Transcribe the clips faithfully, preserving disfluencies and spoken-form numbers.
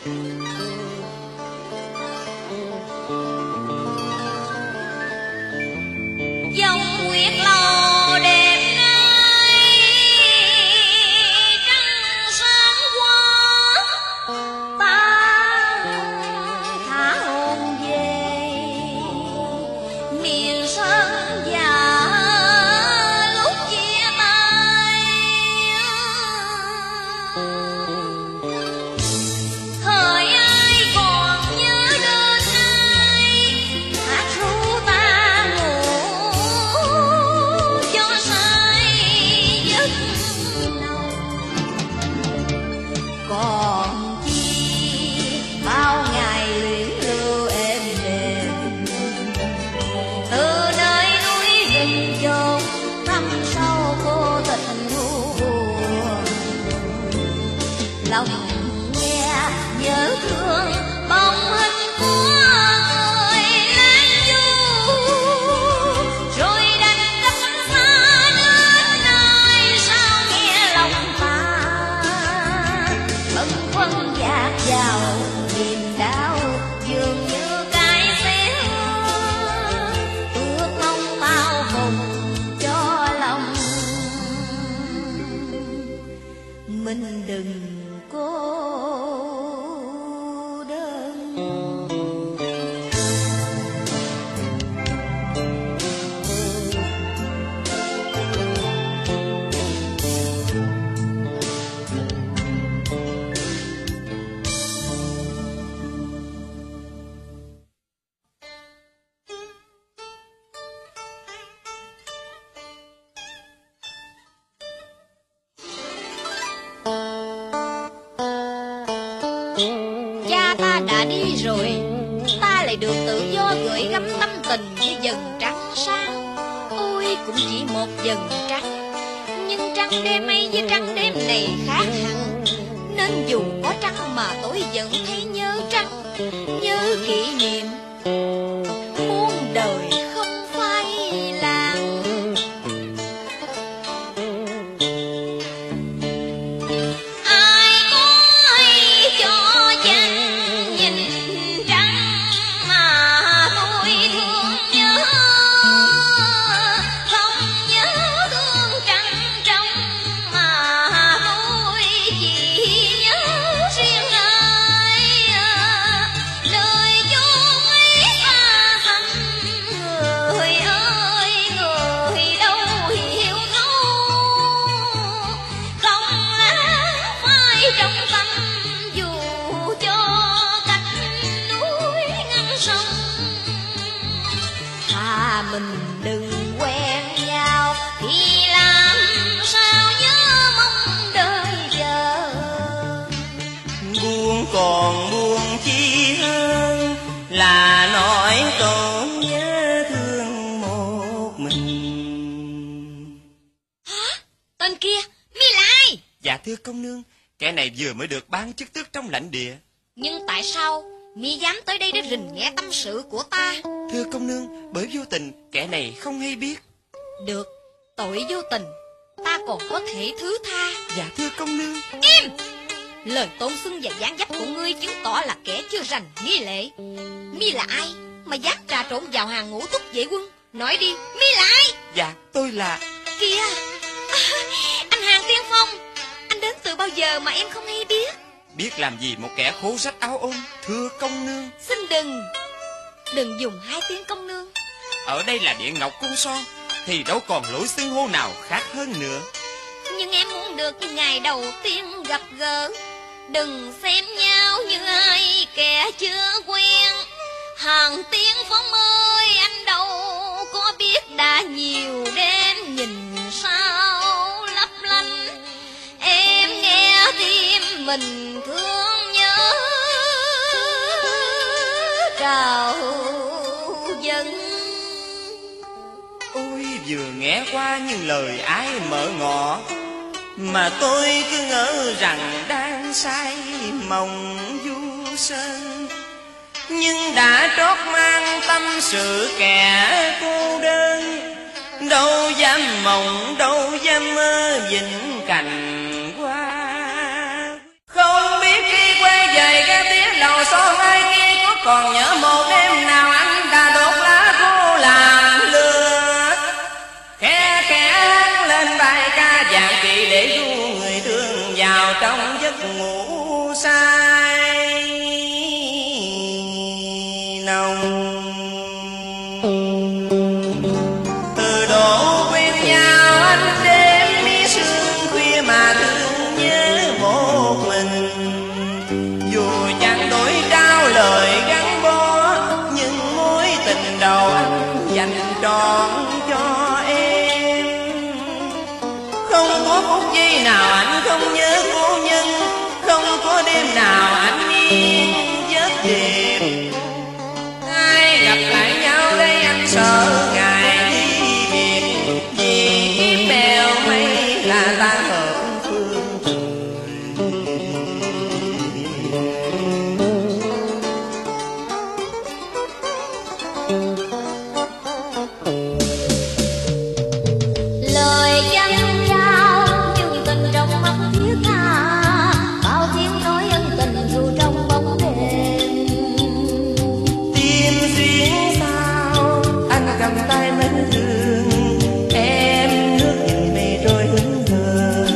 dòng nguyệt lò đẹp ngay trăng sáng quá, ta thả hồn về miền sơn già lúc chia tay. Thời ai còn nhớ đến ai, hát ru ta ngủ cho say giấc lòng. Còn chi bao ngày luyến lưu êm đềm, từ nơi núi rừng chốn thăm sâu vô tình thu buồn. Lòng nghe nhớ thương bóng hình của người lãng du, rồi đành cách xa đến nơi sao nghe lòng ta bâng khuâng dạt vào niềm đau, dường như cái xéo ước mong bao vùng cho lòng mình đừng cô đơn. Cha ta đã đi rồi, ta lại được tự do gửi gắm tâm tình như dần trắng sáng. Ôi cũng chỉ một dần trắng, nhưng trăng đêm ấy với trăng đêm này khác hẳn. Nên dù có trăng mà tôi vẫn thấy nhớ trăng, nhớ kỷ niệm muôn đời không phai làng. Ai có ai cho chẳng nhìn trăng mà tôi thương nhớ, không nhớ thương trăng trong mà tôi chỉ nhớ riêng ai. Lời chốn ấy xa thăm, người ơi người đâu hiểu thấu, không lãng phai trong tâm dù cho cách núi ngăn sông. Thà mình đừng quen nhau thì làm sao nhớ mong đời chờ. Buồn còn buồn chi hơn là nỗi còn nhớ thương một mình. Hả? Tên kia, mi là ai? Dạ thưa công nương, kẻ này vừa mới được ban chức tước trong lãnh địa. Nhưng tại sao mi dám tới đây để rình nghe tâm sự của ta? Thưa công nương, bởi vô tình kẻ này không hay biết. Được, tội vô tình ta còn có thể thứ tha. Dạ thưa công nương. Im! Lời tôn xưng và dáng dấp của ngươi chứng tỏ là kẻ chưa rành nghi lễ. Mi là ai mà dám trà trộn vào hàng ngũ túc vệ quân? Nói đi, mi là ai? Dạ tôi là... Kìa, à, anh Hàng Tiên Phong, anh đến từ bao giờ mà em không hay biết? Biết làm gì một kẻ khố rách áo ôm, thưa công nương. Xin đừng, đừng dùng hai tiếng công nương. Ở đây là Điện Ngọc Cung Son, thì đâu còn lối xưng hô nào khác hơn nữa. Nhưng em muốn được như ngày đầu tiên gặp gỡ. Đừng xem nhau như ai kẻ chưa quen. Hàng Tiên Phong ơi, anh đâu có biết đã nhiều đêm nhìn sao lấp lánh. Em nghe tim mình thương nhớ trào dâng. Ôi vừa nghe qua những lời ái mở ngỏ, mà tôi cứ ngỡ rằng đang say mộng du sơn. Nhưng đã trót mang tâm sự kẻ cô đơn, đâu dám mộng đâu dám mơ vĩnh cành hoa. Không biết khi quay về ra tiếng vào trong giấc ngủ say nồng. Từ độ quen nhau anh đêm mi sương khuya mà thương nhớ một mình. Dù chẳng đổi trao lời gắn bó, nhưng mối tình đầu anh dành trọn cho em. Không có phút giây nào anh không nhớ cô nhân, không có đêm nào anh yên giấc đêm. Ai gặp lại nhau đây anh sợ ngày ly biệt, vì kiếp bèo mây là ta hợp phương trời. Lời dân trao nhưng tình trong mắt thiết tha, bao tiếng nói ân tình dù trong bóng đêm. Tim duyên sao anh cầm tay mến thương, em nước mây trôi hững hờ.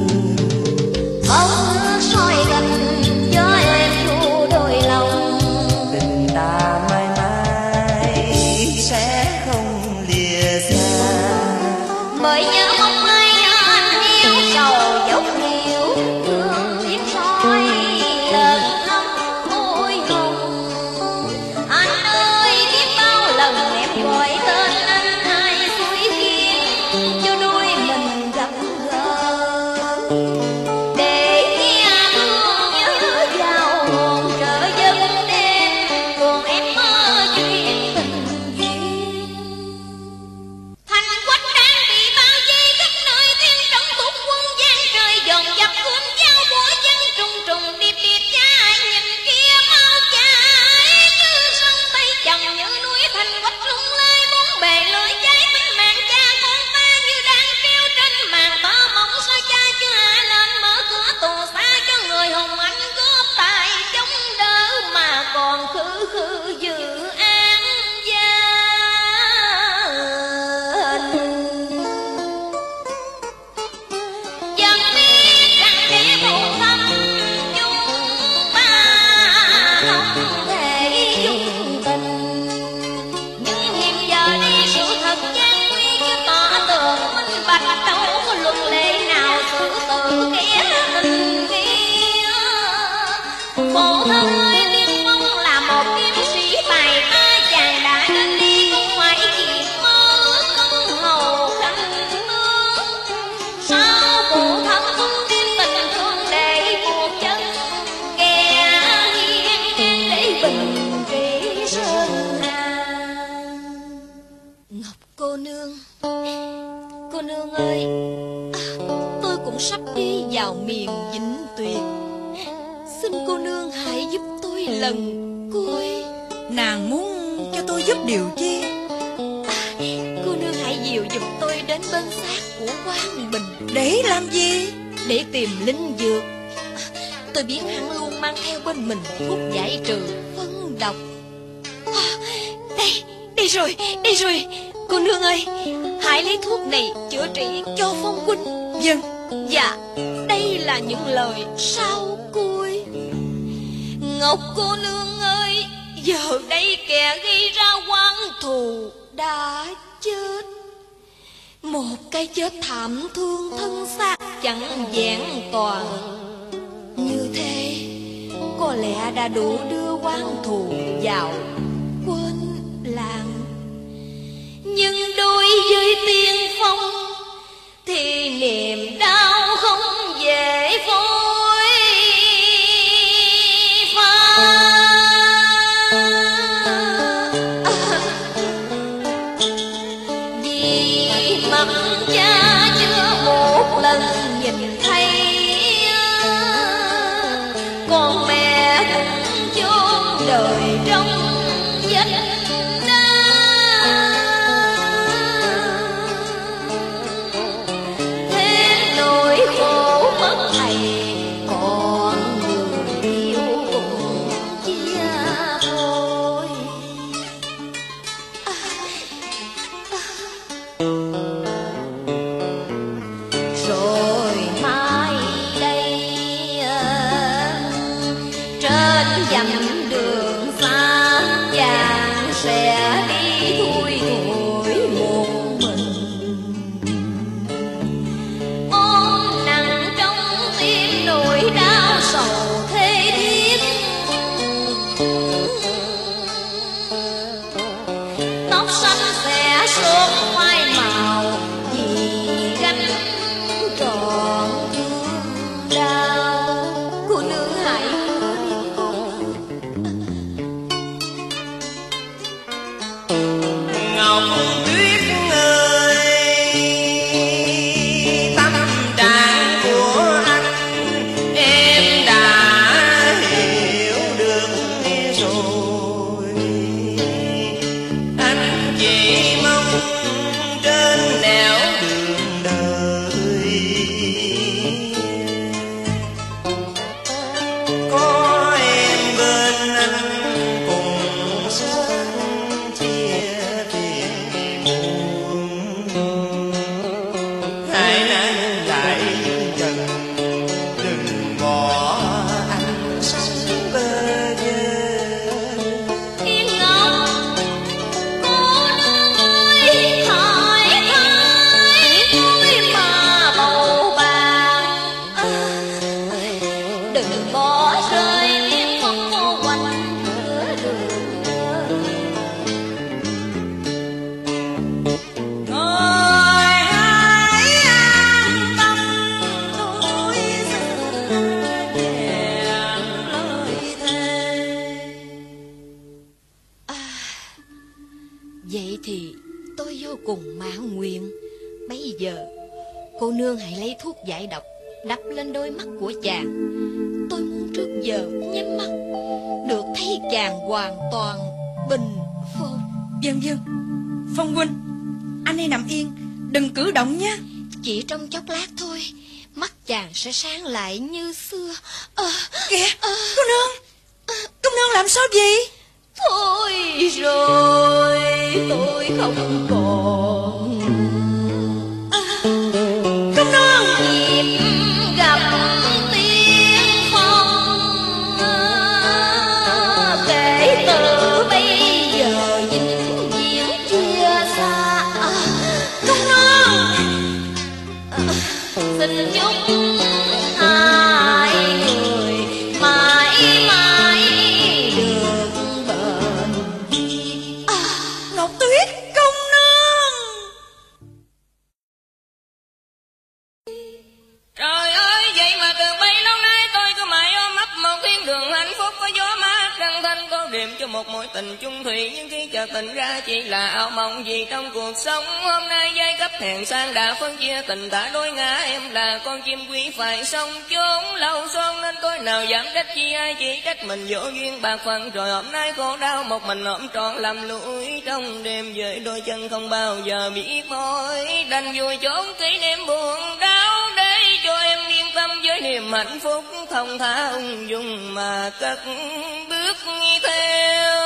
Bóng nước soi gần cho em thu đôi lòng. Tình ta mãi mãi sẽ không lìa xa. Bởi nhớ mong ai anh yêu sầu dốc hiểu, thương biết soi lần năm môi hồng. Anh ơi biết bao lần em gọi tên anh ai suối khiến cho đôi mình gặp gỡ. Để nghe thương nhớ vào hồn trở dân đêm, còn em mơ chuyện tình duyên. Thành quách đang bị bao vây khắp nơi, tiếng trống thuộc quân gian trời dồn dập cuốn dao của dân trùng trùng điệp điệp chạy. Nhìn kia mau chạy như sông Tây chồng như núi thành quách lung lay bốn bề lưỡi cháy. Tính mạng cha con ta như đang treo trên màn tơ mộng, sao cha chưa hạ lên mở cửa tù xa cho người hùng anh góp tài chống đỡ mà còn khư khư dự an gian. Dân biết rằng để phụ thâm chúng ta không thể dung tình, nhưng hiện giờ đi sự thật gian nguy như tỏ tường minh bạch. Đâu có luật lệ nào xử tử kẻ tình nghĩa. Phụ thân ơi biết mong là một kiếm sĩ tài ba, chàng đã đến đi không phải chuyện mơ ước công hầu khanh nước. Sao phụ thân không tin tình thương để buộc chân, kẻ hiên ngang để bình trị sơn hà. Ngọc cô nương, cô nương ơi, à, tôi cũng sắp đi vào miền vĩnh tuyệt. Xin cô nương hãy giúp tôi lần cuối. Nàng muốn cho tôi giúp điều chi? À, cô nương hãy dìu giúp tôi đến bên xác của Quang Bình. Để làm gì? Để tìm linh dược. À, tôi biết hắn luôn mang theo bên mình thuốc giải trừ phân độc. À, đây, đây rồi, đây rồi. Cô nương ơi, hãy lấy thuốc này chữa trị cho Phong huynh. Vâng. Dạ, đây là những lời sau cuối. Ngọc cô nương ơi, giờ đây kẻ gây ra oán thù đã chết. Một cái chết thảm thương, thân xác chẳng vẹn toàn. Như thế có lẽ đã đủ đưa oán thù vào quên lãng. Nhưng đối với tiên phong thì niềm đau không dễ phôi pha. Vì mặt cha chưa một lần nhìn thấy, con mẹ cũng chôn đời trong vách đá. Thêm nỗi khổ mất thầy, còn người yêu cũng chia phôi. À, à. Rồi mai đây trên dặm đường xa, chàng sẽ đi thui thủi một mình. Ôm nặng trong tim nỗi đau sầu thê thiết, tóc xanh sẽ sớm phai màu vì gánh trọn thương đau. Cô nương hãy hứa đi con. Ngọc Tuyết ơi, tâm trạng của anh em đã hiểu được rồi. Anh chỉ mong trên nẻo đường đời có em bên anh cùng sớm chia phiền muộn. Hãy nán lại dần, đừng bỏ anh sống bơ vơ. Yên Ngọc, cô nương ơi, hãy thấy tôi mà bầu bạn. Đừng bỏ rơi tiếng phong cô quanh giữa đường đời. Ngồi hãy an tâm, tôi sẽ vẹn lời thề. Vậy thì tôi vô cùng mãn nguyện. Bây giờ cô nương hãy lấy thuốc giải độc đắp lên đôi mắt của chàng. Tôi muốn trước giờ nhắm mắt được thấy chàng hoàn toàn bình phục. Vâng vâng, Phong huynh, anh hãy nằm yên, đừng cử động nhé. Chỉ trong chốc lát thôi, mắt chàng sẽ sáng lại như xưa. Ờ, Kìa, cô nương, cô nương làm sao vậy? thôi rồi, tôi không còn Cô nương, dịp gặp tiếng phong. Kể từ bây giờ vĩnh viễn chia xa. cô nương. Xin chúc hai người mãi mãi được bền duyên. Ngọc Tuyết, công nương. Trời ơi, vậy mà từ bấy lâu nay tôi cứ mãi ôm ấp một thiên đường hạnh phúc, có gió mát trăng thanh có đêm cho một mối tình chung thủy. Nhưng khi chợt tình ra chỉ là ảo mộng gì trong cuộc sống. Hôm nay giai cấp hèn sang đã phân chia tình đã đôi ngã. Em là con chim quý phải sống chốn lâu son, nên tôi nào dám trách chi ai, chỉ trách mình vô duyên bạc phận. Rồi hôm nay khổ đau một mình ôm trọn lầm lũi trong đêm, với đôi chân không bao giờ biết mỏi. Đành vui chốn kỷ niệm buồn đau để cho em yên tâm với niềm hạnh phúc, thông thả ung dung mà cất bước theo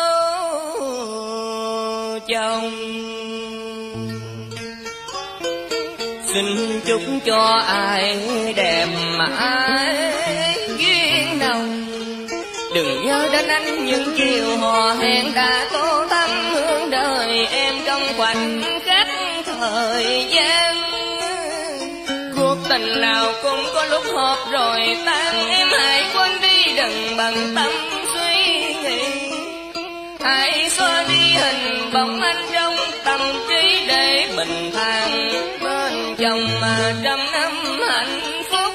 chồng. Xin chúc cho ai đẹp mãi duyên nồng, đừng nhớ đến anh những chiều hò hẹn đã tô thắm hương đời em trong khoảnh khắc thời gian. Cuộc tình nào cũng có lúc hợp rồi tan, em hãy quên đi đừng bận tâm suy nghĩ. Hãy xóa đi hình bóng anh trong tâm trí để bình thản bên chồng mà trăm năm hạnh phúc.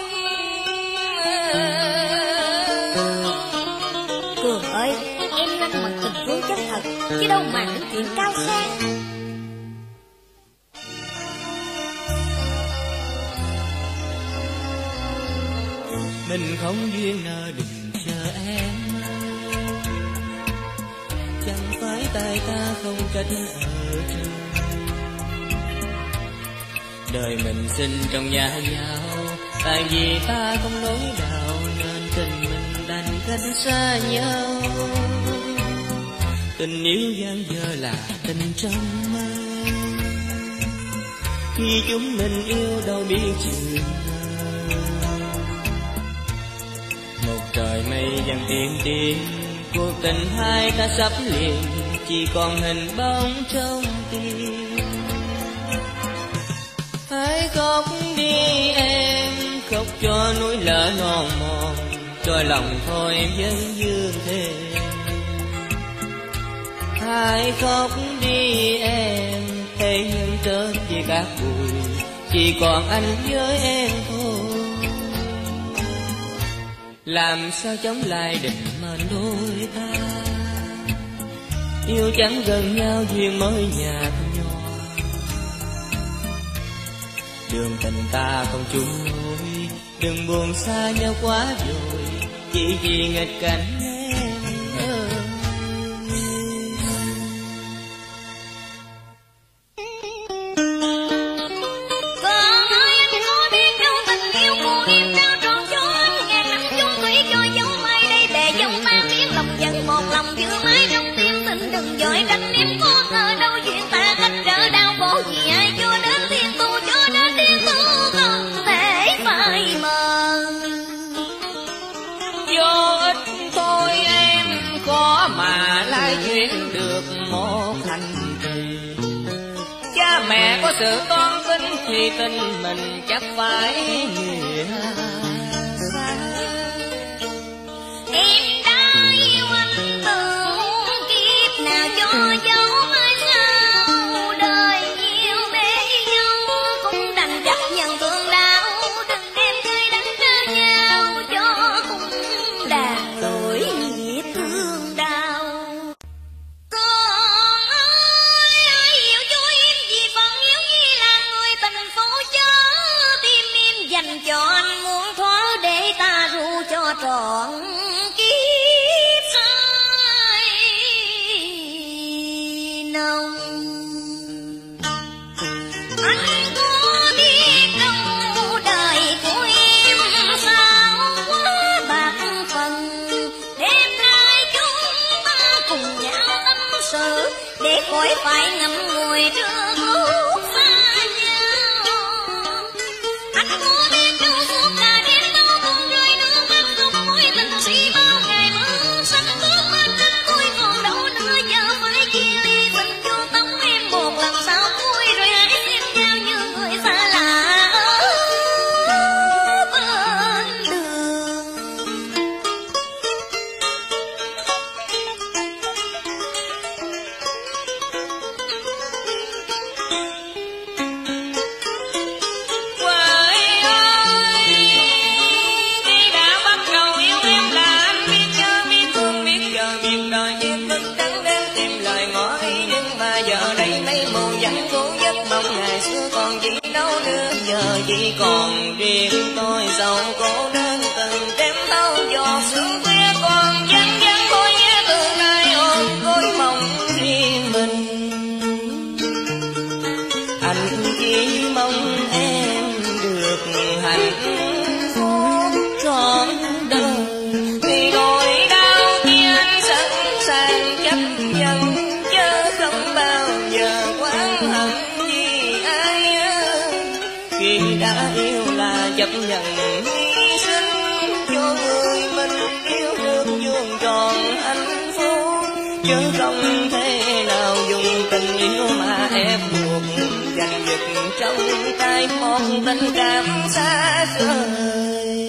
Cường ơi, em lăn mặt tình thương chất thật, chứ đâu mà những chuyện cao sang. Mình không duyên nợ đừng chờ em, chẳng phải tay ta không cách ở trên. Đời mình sinh trong nhà nhau, tại vì ta không nối đạo nên tình mình đành cách xa nhau. Tình yêu gian dở là tình trong mơ, khi chúng mình yêu đâu biết chừng. Một trời mây dần tìm tìm, cuộc tình hai ta sắp liền, chỉ còn hình bóng trong tim. Hãy khóc đi em, khóc cho núi lỡ non mòn, cho lòng thôi em vẫn dương thêm. Hãy khóc đi em, thế nhưng trở về các bụi, chỉ còn anh với em thôi. Làm sao chống lại định mệnh đôi ta, yêu chẳng gần nhau duyên mới nhạt nhòa. Đường tình ta không chung lối, đừng buồn xa nhau quá rồi, chỉ vì nghịch cảnh em ơi. Con ơi anh có biết đâu tình yêu của em trao trọn cho anh ngàn năm chung thủy, cho dấu mai đây để dấu mang tiếng lòng dân một lòng giữ mãi trong tim tình. Đừng dội canh em có ngờ đâu chuyện ta cách trở đau khổ vì ai cho đến thiên tu, cho đến thiên tu không thể phai mờ. Vô ích thôi em có mà lai duyên được một hành trì. Cha mẹ có sự toan tính thì tình mình chắc phải nghĩa xa. Em đã yêu anh từ kiếp nào cho dấu mai sau đời yêu bể nhau, cũng đành chấp nhận thương đau. Đừng đem cây đánh ra nhau cho cũng đàn lỗi nghĩa thương đau. Con ơi ai hiểu cho em vì phận yếu nhi là người tình phố chớ, tim em dành cho anh muốn thoát để ta ru cho trọn kiếp say nồng. Anh có biết đâu đời của em sao quá bạc phần, đêm nay chúng ta cùng nhau tâm sự để khỏi phải ngậm ngùi trước lúc xa nhau. Anh có biết đâu suốt cả đêm đâu không rơi nước mắt không mối tình si bao ngày mưa xanh bước lên anh tôi còn đâu nữa, giờ phải chia ly tình vô tóc em một lần sau cuối rồi hãy xem nhau như người xa lạ ở bên đường. Quê ơi, khi đã bắt đầu yêu em là anh biết nhớ biết thương biết giờ biết đời biết thức trắng đêm tìm lời ngỏ ý, nhưng mà giờ đây mây mù vẫn cố giấc mong ngày xưa còn gì đâu nữa. Giờ chỉ còn riêng tôi dẫu cô đơn từng đêm thâu giọt sương khuya còn vắng vắng thôi nhé, từ nay ôm gối mong riêng mình. Anh chỉ mong em được hạnh phúc trọn đời, vì nỗi đau kia anh sẵn sàng chấp nhận, chứ không bao giờ oán hận vì ai ơi. Khi đã yêu là chấp nhận hy sinh cho người mình yêu được vuông tròn hạnh phúc, chứ không thể nào dùng tình yêu mà ép buộc giành giật trong tay một tình cảm xa xôi.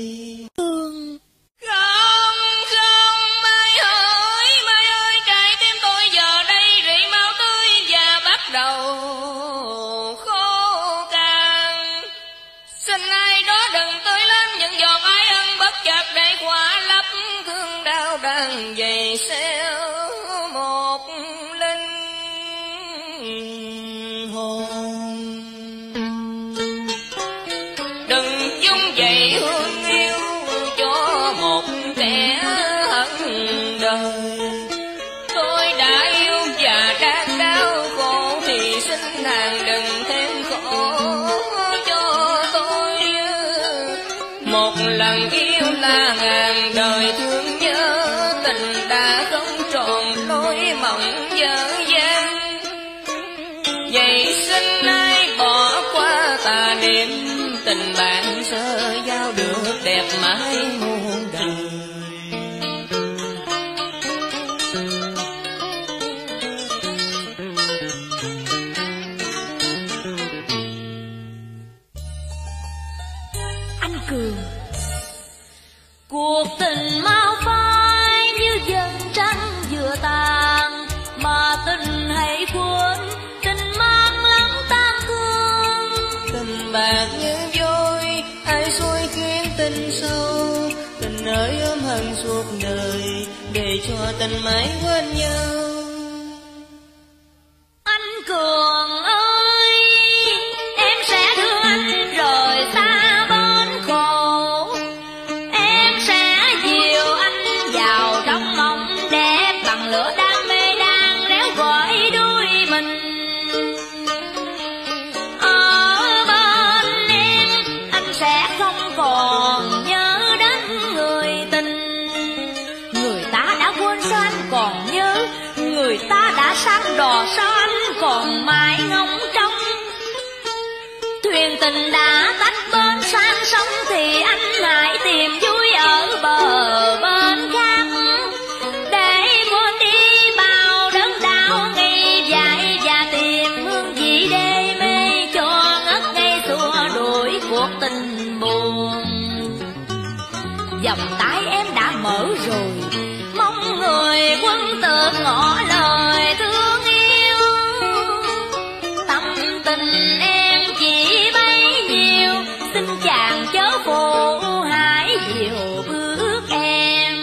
Không không mai ơi mai ơi, trái tim tôi giờ đây rỉ máu tươi và bắt đầu khô cạn. Xin ai đó đừng tới lên những giọt ái ân bất chợt để khỏa lấp thương đau đang dày xéo một linh hồn. Đừng dung dậy hương yêu cho một kẻ hận đời. Tôi đã yêu và đang đau khổ thì xin nàng đừng thêm khổ cho tôi. Một lần yêu là ngàn đời thương nhớ, tình đã không tròn lối mộng dở dang. Vậy xin ai bỏ qua tà niệm, tình bạn sơ giao được đẹp mãi muôn đời. cuộc tình mau phai như dần trăng vừa tàn, mà tình hãy quên tình mang lắm tan thương. Tình bạc như vôi ai xui khiến tình sâu, tình ơi ôm hận suốt đời để cho tình mãi quên nhau. Anh Cường ơi, em sẽ đưa anh rời xa bến khổ, em sẽ dìu anh vào trong mộng đẹp bằng lửa đam mê đang réo gọi đuôi mình. Ở bên em anh sẽ không còn nhớ đến người tình, người ta đã quên sao anh còn nhớ, người ta đã sang đò sao anh còn mãi ngóng trông. Thuyền tình đã tách bên sang sông thì anh hãy tìm vui ở bờ bên khác, để quên đi bao đớn đau ngày dài và tìm hương vị đê mê cho ngất ngây xua đuổi cuộc tình buồn. Vòng tay em đã mở rồi, mong người quân tử ngỏ lời thương yêu. Tâm tình em chỉ bấy nhiêu, xin chàng chớ phụ hãy dìu bước em.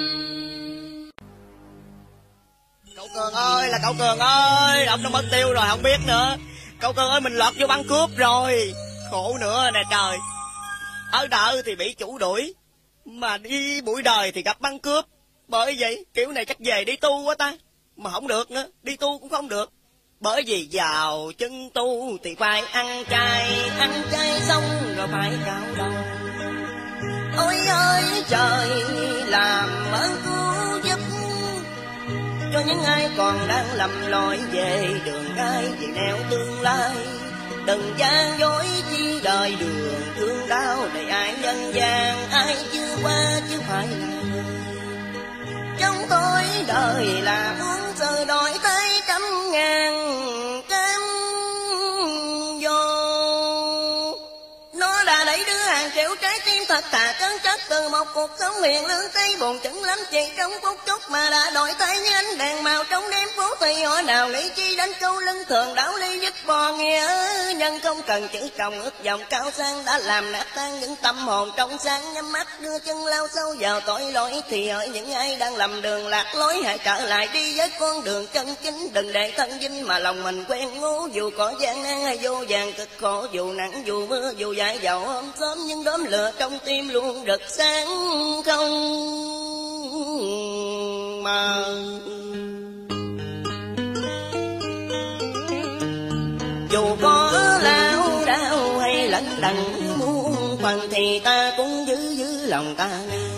Cậu Cường ơi, là cậu Cường ơi, ông nó mất tiêu rồi không biết nữa. Cậu Cường ơi, mình lọt vô băng cướp rồi, khổ nữa nè trời. Ở đợ thì bị chủ đuổi, mà đi bụi đời thì gặp băng cướp. Bởi vậy kiểu này chắc về đi tu quá ta, mà không được nữa, đi tu cũng không được. Bởi vì vào chân tu thì phải ăn chay, ăn chay xong rồi phải cạo đầu. Ôi ơi trời, làm ơn cứu giúp cho những ai còn đang lầm lỗi về đường ai về nẻo tương lai. Đừng gian dối chi đời đường thương đau đầy ai nhân gian, ai chưa qua chứ phải là người. Trong tôi đời là muốn giờ đổi tới trăm ngàn cam vô. Nó đã đẩy đứa hàng triệu trái tim thật thà chân chất từ một cuộc sống hiền lương tây buồn chững lắm chỉ trong phút chốc mà đã đổi tới như ánh đèn màu trong đêm phố. Thì họ nào nghĩ chi đến câu lưng thường đảo ly dứt bò nghĩa nhân không cần chữ chồng ước vọng cao sang đã làm nát tan những tâm hồn trong sáng. Nhắm mắt đưa chân lao sâu vào tội lỗi thì hỡi những ai đang lầm đường lạc lối hãy trở lại đi với con đường chân chính. Đừng để thân dinh mà lòng mình quen ngố, dù có gian nan hay vô vàng cực khổ, dù nắng dù mưa dù dại dầu hôm sớm nhưng đốm lửa trong tim luôn rực sáng không mờ. Dù có lao đao hay lẫn đận muôn phần thì ta cũng giữ giữ lòng ta.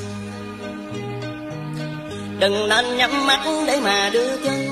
Đừng nên nhắm mắt để mà đưa chân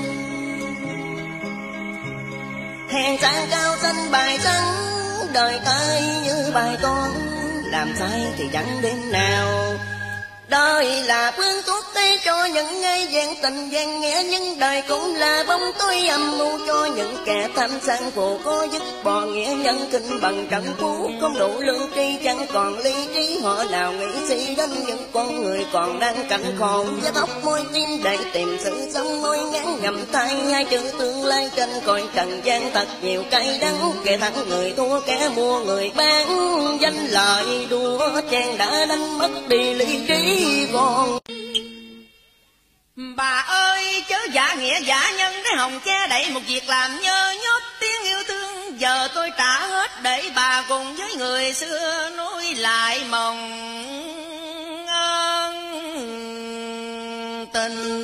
hèn sang cao xanh bài trắng. Đời ta như bài toán làm sai thì chẳng đêm nào. Đời là phương thuốc tây cho những ngay gian tình gian nghĩa, nhưng đời cũng là bóng tối âm mưu cho những kẻ tham sang phù có dứt bỏ nghĩa nhân kinh bằng trận phú. Không đủ lương tri chẳng còn lý trí, họ nào nghĩ suy đến những con người còn đang cảnh khổ. Giá tóc môi tim để tìm sự sống ngôi ngắn ngầm tay hai chữ tương lai trên cõi trần gian thật nhiều cay đắng. Kẻ thắng người thua kẻ mua người bán, danh lợi đua chen đã đánh mất đi lý trí con. Bà ơi chớ giả nghĩa giả nhân để hồng che đậy một việc làm nhơ nhốt tiếng yêu thương. Giờ tôi trả hết để bà cùng với người xưa nối lại mộng ân tình.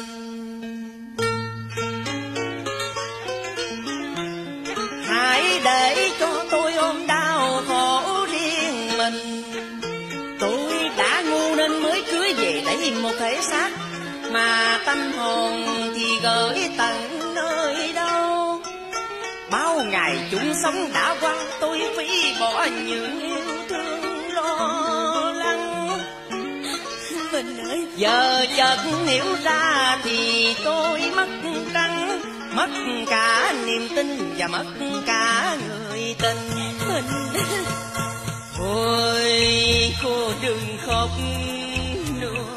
Hãy để cho tôi ôm đau khổ riêng mình. Tôi đã ngu nên mới cưới về lấy một thể xác, mà tâm hồn thì gửi tận nơi đâu. Bao ngày chúng sống đã qua, tôi phí bỏ những yêu thương lo lắng. Mình ơi, giờ chợt hiểu ra thì tôi mất trắng, mất cả niềm tin và mất cả người tình. Mình thôi cô đừng khóc nữa.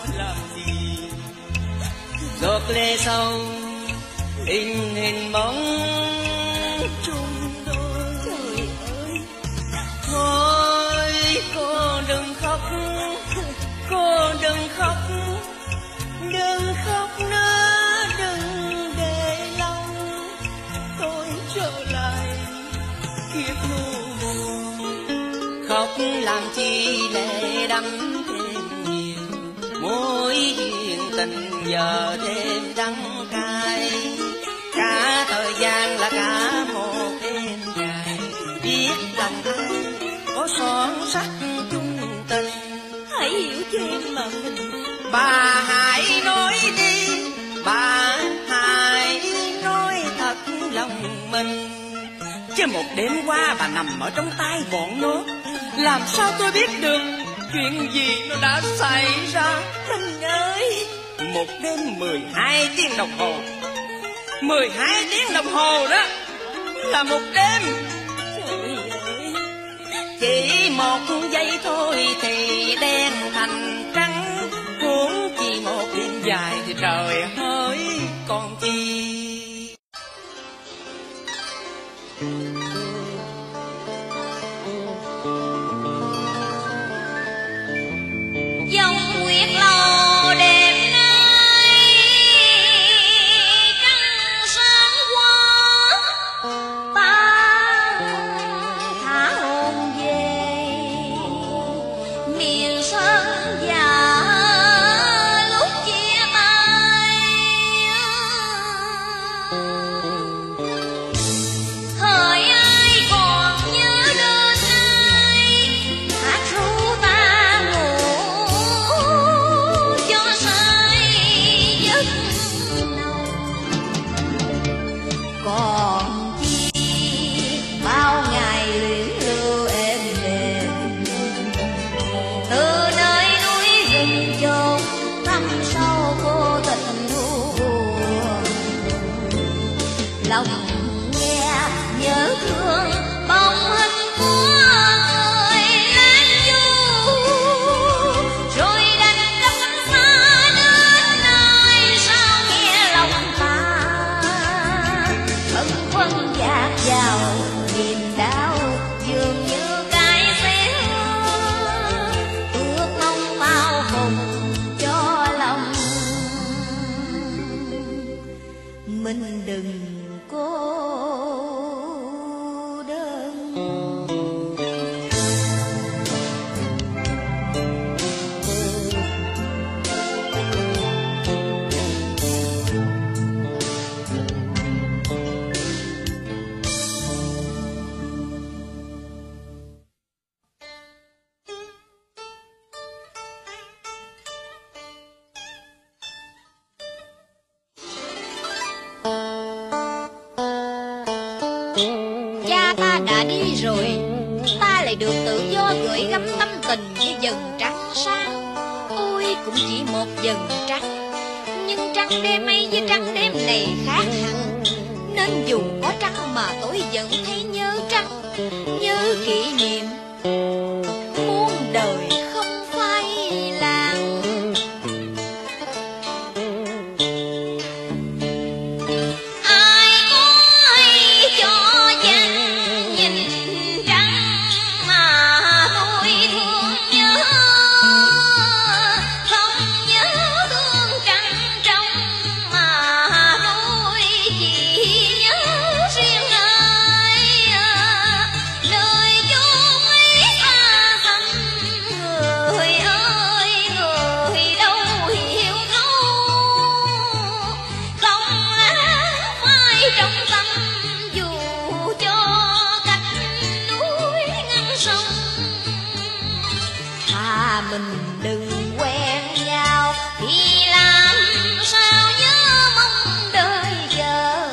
lệ sâu in hình bóng chung đôi. Trời ơi, thôi cô đừng khóc, cô đừng khóc, đừng khóc nữa, đừng để lòng tôi trở lại kiếp ngu buồn. Khóc làm chi lệ đắng thêm nhiều, mối duyên tình giờ thêm đắng cay. Cả thời gian là cả một đêm dài, biết lòng ai có son sắc chung tình. Hãy hiểu cho em mà mình. Bà hãy nói đi, bà hãy nói thật lòng mình. Chứ một đêm qua bà nằm ở trong tay bọn nó, làm sao tôi biết được chuyện gì nó đã xảy ra. Mình ơi, một đêm mười hai tiếng đồng hồ, mười hai tiếng đồng hồ đó là một đêm. Trời ơi, chỉ một giây thôi thì đen thành trắng, huống chỉ một đêm dài thì trời ơi còn chi. Dòng nguyệt lò đêm nay trăng sáng quá, ta thả hồn về miền sơn già lúc chia tay. Thời ai còn nhớ đến ai, hát ru ta ngủ cho say giấc nồng. Còn chi bao ngày luyến lưu êm đềm, từ nơi núi rừng chốn thăm sâu vô tình u buồn. Lòng nghe nhớ thương bóng hình của người lãng du, rồi đành cánh xa đến nơi sao nghe lòng ta thân quân dạt vào niềm đau. Dường như cái xéo ước mong bao vùng cho lòng mình đừng cô đơn. Cha ta đã đi rồi, ta lại được tự do gửi gắm tâm tình như dần trăng sáng. Ôi cũng chỉ một dần trăng, nhưng trăng đêm ấy với trăng đêm này khác hẳn. Nên dù có trăng mà tôi vẫn thấy nhớ trăng, nhớ kỷ niệm muôn đời không phai làng. Ai có hay cho dành nhìn trăng mà tôi thương nhớ, không nhớ thương trăng trong mà tôi chỉ nhớ riêng ai. Đời chốn ấy xa xăm, người ơi người đâu hiểu thấu, không lá phai trong tâm dù cho cách núi ngăn sông. Thà mình đừng quen nhau thì làm sao nhớ mong đời chờ.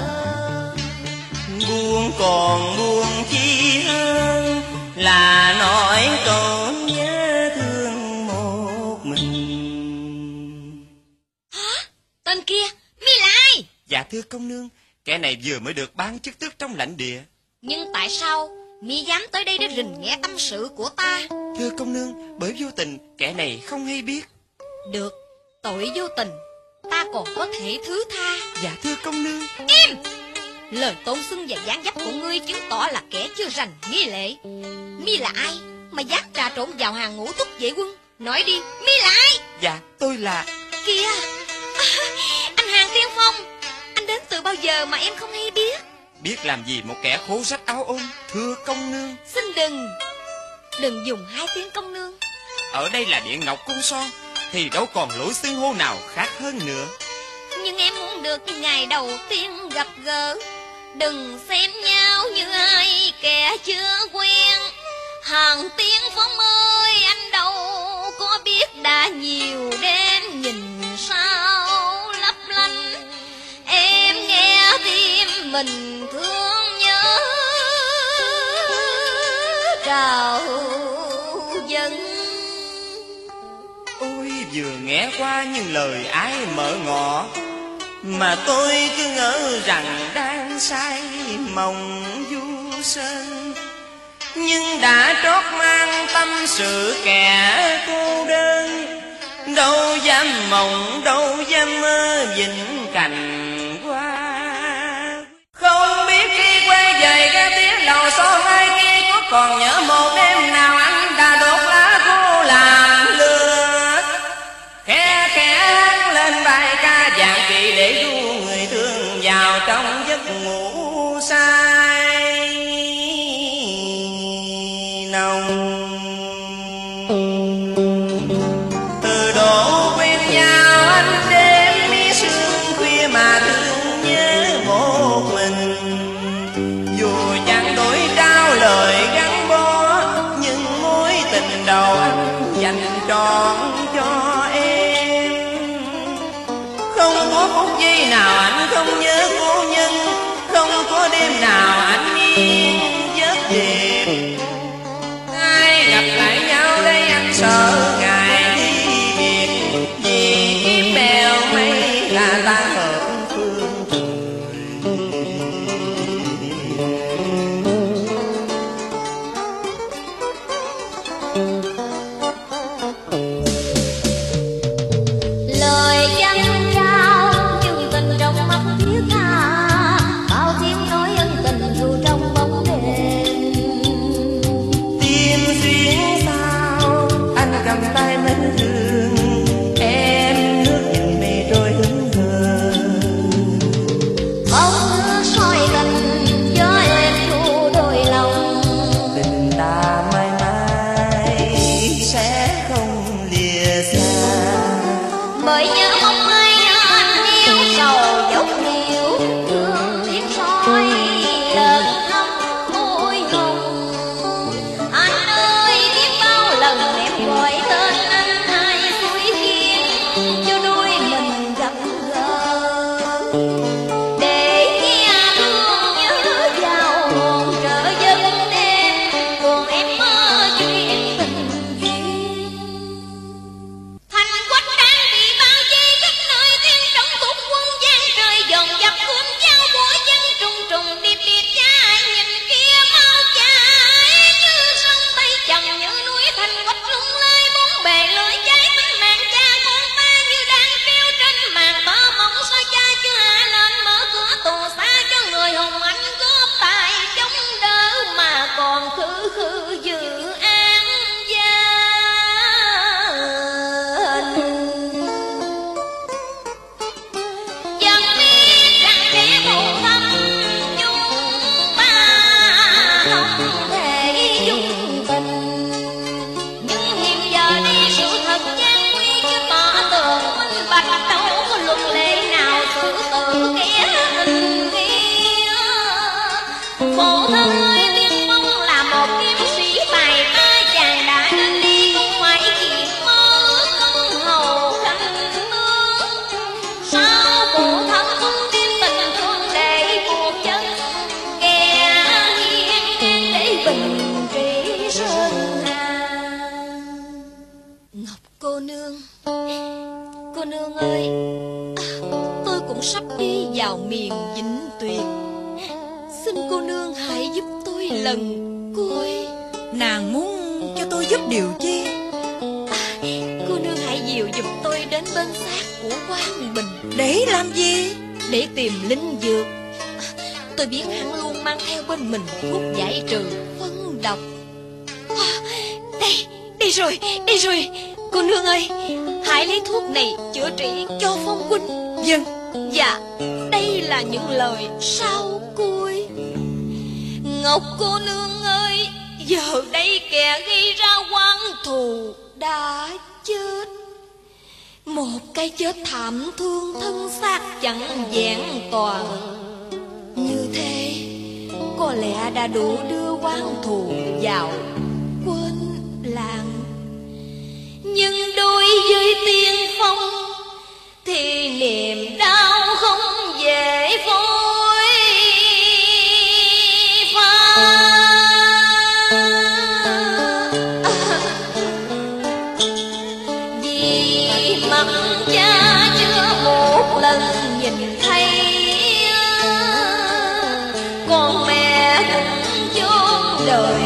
Buồn còn buồn chi hơn là nói câu nhớ thương một mình. Tên kia, mi là ai? Dạ thưa công nương, kẻ này vừa mới được ban chức tước trong lãnh địa. Nhưng tại sao mi dám tới đây để rình nghe tâm sự của ta? Thưa công nương, bởi vô tình kẻ này không hay biết. Được, tội vô tình, ta còn có thể thứ tha. Dạ thưa công nương. Im! Lời tôn xưng và dáng dấp của ngươi chứng tỏ là kẻ chưa rành nghi lễ. Mi là ai mà dám trà trộn vào hàng ngũ thúc vệ quân? Nói đi, Mi là ai? Dạ tôi là... Kìa, à, anh Hàng Tiên Phong, anh đến từ bao giờ mà em không hay biết? Biết làm gì một kẻ khố rách áo ôm, thưa công nương. Xin đừng, đừng dùng hai tiếng công nương. Ở đây là Điện Ngọc Cung Son, thì đâu còn lối xưng hô nào khác hơn nữa. Nhưng em muốn được như ngày đầu tiên gặp gỡ. Đừng xem nhau như ai kẻ chưa quen. Hàng Tiên Phong ơi, anh đâu có biết đã nhiều đêm nhìn sao lấp lánh. Em nghe tim mình thương nhớ trào dâng. Ôi vừa nghe qua những lời ái mở ngỏ, mà tôi cứ ngỡ rằng đang say mộng du sơn. Nhưng đã trót mang tâm sự kẻ cô đơn, đâu dám mộng, đâu dám mơ vĩnh cành qua. Không biết khi quay về ra tiếng đầu son ai kia, có còn nhớ một đêm nào anh đã đốt lá khô làm lửa. Khẽ khẽ hắn lên bài ca dạng kỳ để ru người thương vào trong giấc ngủ say nồng. Từ độ quen nhau anh đêm mi sương khuya mà thương nhớ một mình. Dù chẳng đổi trao lời gắn bó, nhưng mối tình đầu anh dành trọn cho em. Không có phút giây nào anh không nhớ cô nhân, không có đêm nào anh yên giấc đêm. Ai gặp lại nhau đây anh sợ ngày đi biệt, vì kiếp bèo mây là ta hợp phương trời. Lời dân trao nhưng tình trong mắt thiết tha, bao tiếng nói ân tình dù trong bóng đêm. Tim duyên sao anh cầm tay mến thương, em nước nhìn mây trôi hững hờ. Bóng mưa soi gần gió em thu đôi lòng. Tình ta mãi mãi sẽ không lìa xa, Bởi nhớ mong ai anh yêu sầu dốc nhiều, thương tiếng soi lần năm môi hồng. Anh ơi biết bao lần em gọi tên anh hai suối khiến cho đôi mình gặp gỡ. Để nghe thương nhớ vào hồn trở dân đêm, còn em mơ chuyện tình duyên. Thành quách đang bị bao vây khắp nơi, tiếng trống thuộc quân gian trời dồn dập cuốn giao mỗi chân trùng trùng điệp điệp cha nhìn kia mau chạy như sông Tây chồng như núi. Thành quách lung lay bốn bề lưỡi cháy bên màn cha con ta như đang treo trên màn bờ mộng. Sao cha chưa hạ lên mở cửa tù xa cho người hùng anh góp tài chống đỡ, mà còn khư khư dự an gian. Chẳng biết rằng kẻ thù thâm chung ta không thể dung tình. Nhưng hiện giờ đi sự thật gian nguy chứ tỏ tường minh bạch, đâu có luật lệ nào xử tử kẻ tình nghĩa. Phụ thân ơi, Tiên Phong là một kiếm sĩ tài ba, chàng đã đến đi không phải chuyện mơ ước công hầu khanh nước. Sao phụ thân không tin tình thương để buộc chân kẻ hiên ngang để bình trị sơn hà. Ngọc cô nương, cô nương ơi, à, tôi cũng sắp đi vào miền Vĩnh Tuyền. Xin cô nương hãy giúp tôi lần cuối. Nàng muốn cho tôi giúp điều chi? À, cô nương hãy dìu giúp tôi đến bên xác của Quang Bình. Để làm gì? Để tìm linh dược. Tôi biết hắn luôn mang theo bên mình thuốc giải trừ phân độc. À, đây, đây rồi, đây rồi. Cô nương ơi, hãy lấy thuốc này chữa trị cho Phong huynh. Vâng. Dạ, đây là những lời sau cuối. Ngọc cô nương ơi, giờ đây kẻ gây ra oán thù đã chết. Một cái chết thảm thương, thân xác chẳng vẹn toàn. Như thế có lẽ đã đủ đưa oán thù vào quên lãng. Nhưng đối với Tiên Phong thì niềm đau không dễ phôi pha. Vì mặt cha chưa một lần nhìn thấy, con mẹ cũng chốn đời